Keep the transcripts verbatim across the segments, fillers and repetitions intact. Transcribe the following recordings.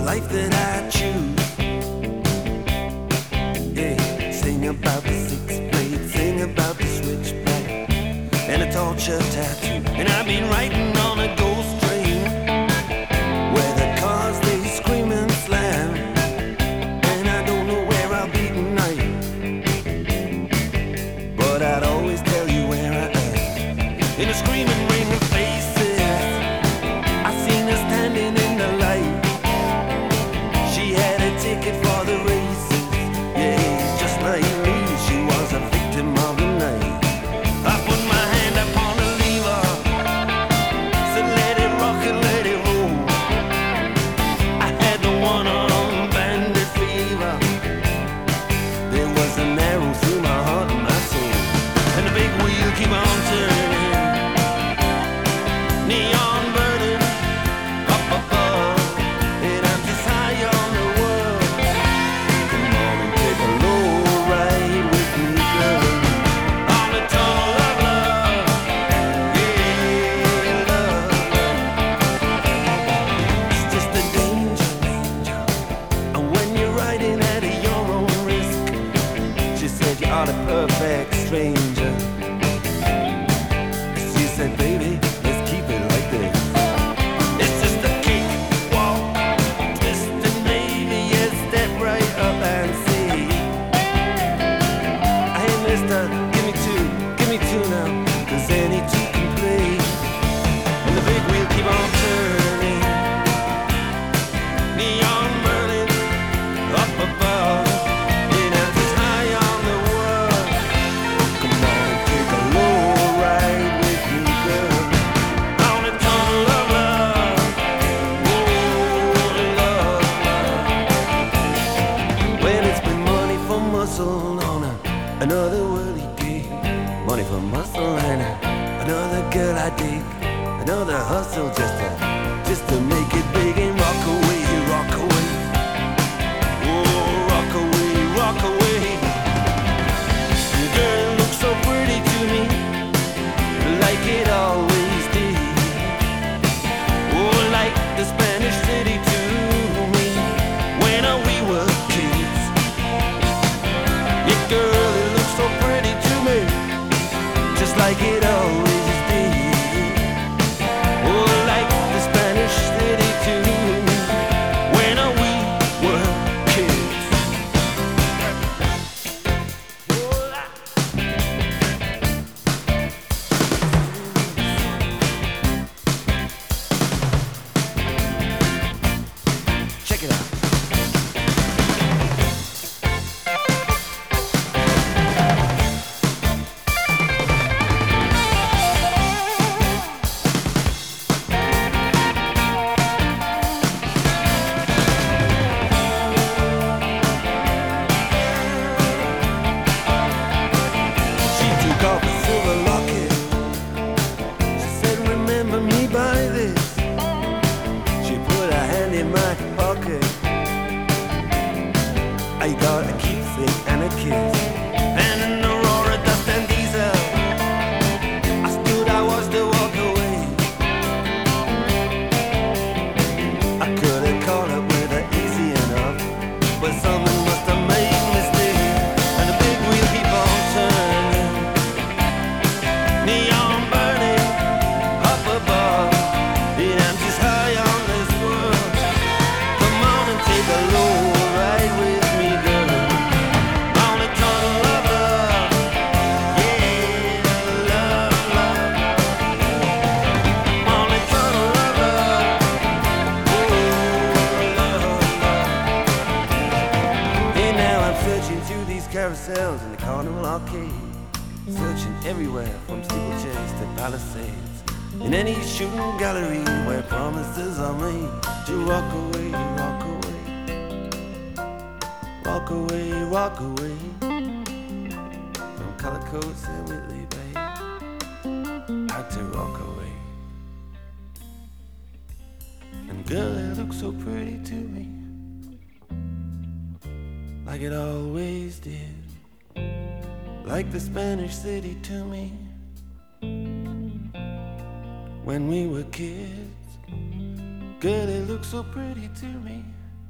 life that I choose. Yeah, sing about the six blade, sing about the switchback and a torture tattoo. And I've been writing on a ghost train where the cars they scream and slam, and I don't know where I'll be tonight, but I'd always tell you where I am. In a screaming ring of faces, I seen her standing in the light. She had a ticket for the races, yeah, just like me. She was a victim of the night. I put my hand upon the lever, said let it rock and let it roll. I had the one-armed bandit fever. There was an arrow through my heart and my soul, and the big wheel keep on turning, neon burning up above, and I'm just high on the world. Come on and take a low ride with me, girl, on the tunnel of love. Yeah, love. It's just a danger, danger, and when you're riding at your own risk. She said you are the perfect stranger. She said, baby, let's keep it like this. It's just a cake walk, twist and maybe you step right up and see. Hey mister, give me two, give me two now, 'cause any two can play. And the big wheel keep on turning, neon burning up above, and I'm just high on the world. Come on and take a low ride with me, girl, on the tunnel of love. Oh, love. Well, it's been money for muscle on a, another worldly gig, money for muscle and a, another girl I dig, another hustle just to, just to make it big and rock away, rock away. Oh, rock away, rock away. Girl, it looks so pretty to me, like it always did. Oh, like the Spanish city to me, when uh, we were kids. Yeah, girl, it looks so pretty to me, just like it always did. Oh, like the Spanish city to me, when uh, we were kids. Oh, I- Check it out. She took off a silver locket. She said, remember me by this. She put her hand in my pocket. I got a keepsake and a kiss, and an Aurora dust and diesel. I stood, I watched her walk away. I could have caught up with her easy enough, but something must have made me stay. And the big wheel keep on turning, neon burning up above, and I'm just high on this world. Come on and take a low ride with me, girl, on the tunnel of love. Yeah, love, love, on the tunnel of love. Oh, love, love. And now I'm searching through these carousels in the carnival arcade, searching everywhere from steeplechase to palisades, in any shooting gallery where promises are made to rock away, rock away, rock away, rock away, from color coats and Whitley Bay, out to rock away. And girl, it looks so pretty to me, like it always did, like the Spanish city to me, when we were kids. Girl, it looks so pretty to me.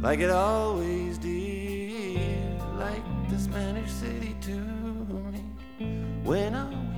like it always did, like the Spanish city to me when I